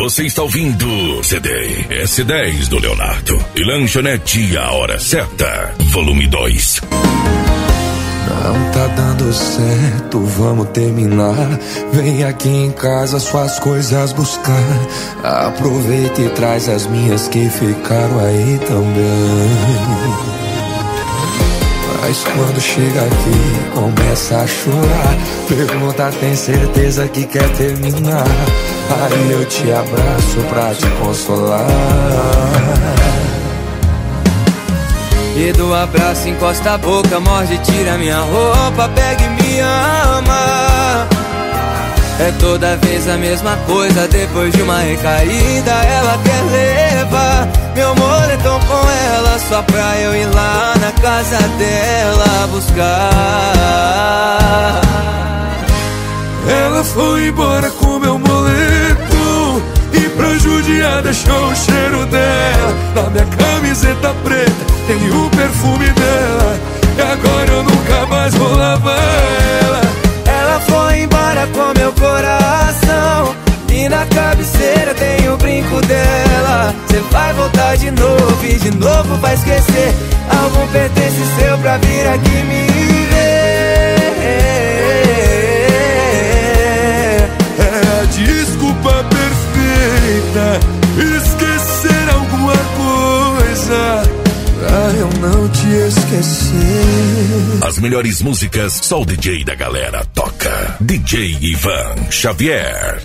Você está ouvindo CD S10 do Leonardo e Lanchonete A Hora Certa, volume 2. Não tá dando certo, vamos terminar. Vem aqui em casa suas coisas buscar. Aproveita e traz as minhas que ficaram aí também. Mas quando chega aqui, começa a chorar. Pergunta, tem certeza que quer terminar? Aí eu te abraço pra te consolar. E do abraço encosta a boca, morde, tira minha roupa, pega e me ama. É toda vez a mesma coisa, depois de uma recaída ela quer levar meu moletom com ela, só pra eu ir lá na casa dela buscar. Ela foi embora com meu moletom e pra judiar deixou o cheiro dela na minha camiseta preta, tem o perfume dela, e agora eu nunca mais vou lavar ela. Ela foi embora com meu coração e na cabeceira tem o brinco dela. Cê vai voltar de novo e de novo vai esquecer algum pertence seu pra vir aqui me ver. É a desculpa perfeita, esquecer alguma coisa pra eu não te esquecer. As melhores músicas, só o DJ da galera toca. DJ Ivan Xavier.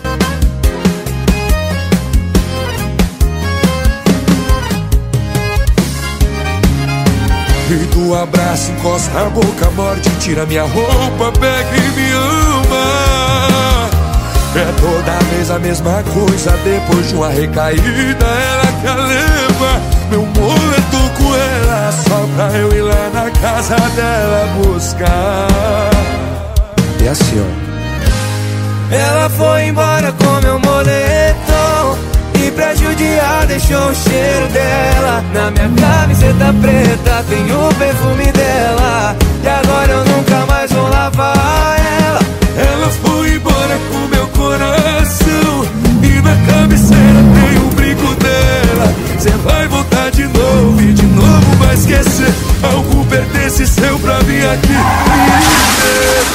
E do abraço encosta a boca, morde, tira minha roupa, pega e me ama. É toda vez a mesma coisa, depois de uma recaída ela quer levar meu moletom com ela, só pra eu ir lá na casa dela buscar. E assim, ó. Ela foi embora com meu moletom e pra judiar deixou o cheiro dela na minha camiseta preta, tem o perfume dela, e agora eu nunca mais vou lavar ela. Ela foi embora com meu coração e na cabeceira tem o brinco dela. Cê vai voltar de novo e de novo vai esquecer algo pertence seu pra vir aqui me ver.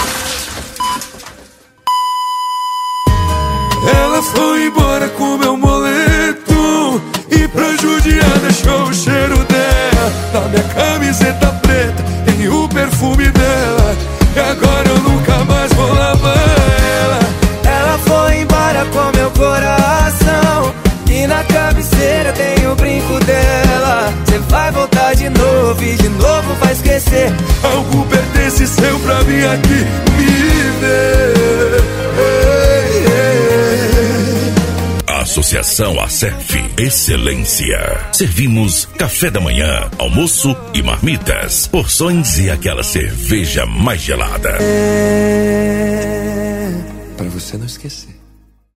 Ela foi embora com meu moletom e pra judiar deixou o cheiro dela na minha camiseta preta, tem o perfume dela, e agora eu nunca mais vou lavar ela. Ela foi embora com meu coração e na cabeceira tem o brinco dela. Cê vai voltar de novo e de novo vai esquecer algo pertence seu pra vir aqui me ver. Associação Acerf, excelência. Servimos café da manhã, almoço e marmitas, porções e aquela cerveja mais gelada. Pra você não esquecer.